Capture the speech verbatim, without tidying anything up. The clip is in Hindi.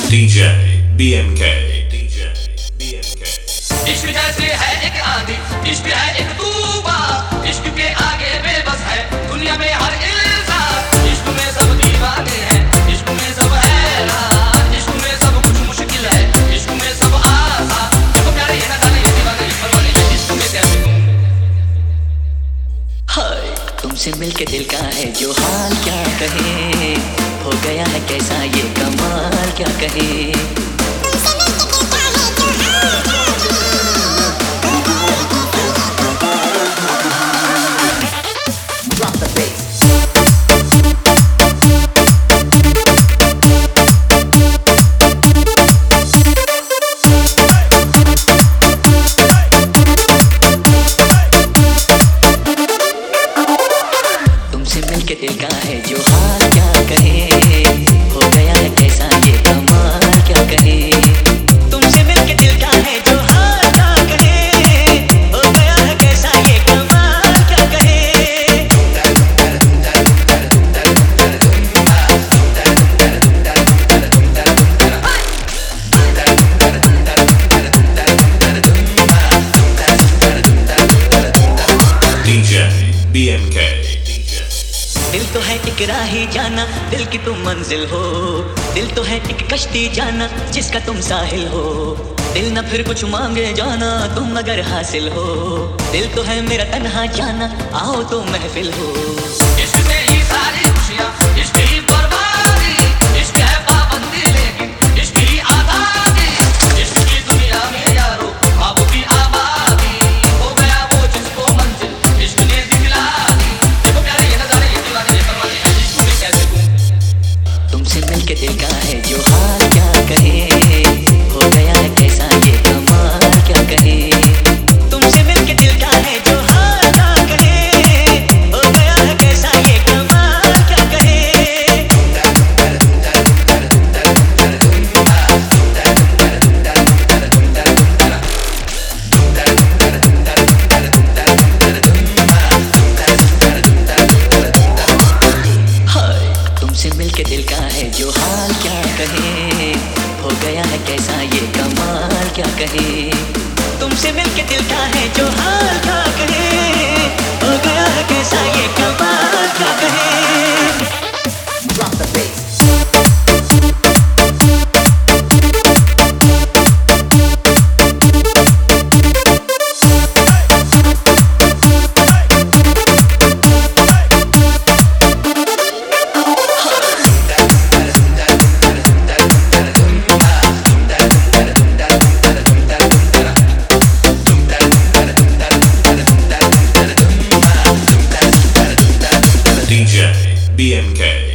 D J B M K D J B M K इश्क जैसे है एक आंधी, इश्क है एक तूफान, इश्क के आगे बेबस है दुनिया में हर इंसान। इश्क में सब दीवाने हैं, इश्क में सब हैरान, इश्क में सब कुछ मुश्किल है, इश्क में सब आसान। देखो प्यारे ये ना जाने ये दीवाने इस परवाने में इश्क में कैसे तुम। हाय तुमसे मिलके दिल का है जो हाल क्या कहे, हो गया है कैसा ये कमाल क्या कहे। के दिल का है जो हाल क्या कहे, हो गया है कैसा ये कमाल क्या कहे। तुमसे मिलके दिल का है जो हाल क्या कहे, हो गया है कैसा ये कमाल क्या कहे। D J B M K दिल तो है एक राही जाना, दिल की तुम मंजिल हो, दिल तो है एक कश्ती जाना जिसका तुम साहिल हो। दिल न फिर कुछ मांगे जाना तुम अगर हासिल हो, दिल तो है मेरा तन्हा जाना आओ तो महफिल हो। इश्क में ही सारी खुशियाँ, इश्क ही बर्बादी, इश्क है पाबंदी लेकिन इश्क ही आजादी। इश्क की दुनिया में यारो ख्वाब की आबादी, हो गया वो जिसको मंजिल इश्क ने दिखला दी। देखो प्यारे ये नजारे ये दीवाने ये परवाने हैं इश्क में कैसे तुम। तुमसे मिलके दिल का है जो हाल क्या कहे, हो गया है कैसा ये कमाल क्या कहे। तुमसे मिलके दिल का है जो हाल क्या कहे, हो गया है कैसा ये कमाल क्या कहे। हाय तुमसे मिलके दिल का है जो हाल क्या कहे, हो गया है कैसा ये कमाल क्या कहे। तुमसे मिलके दिल का है जो हाल क्या कहे, हो गया है कैसा ये कमाल क्या कहे। D J B M K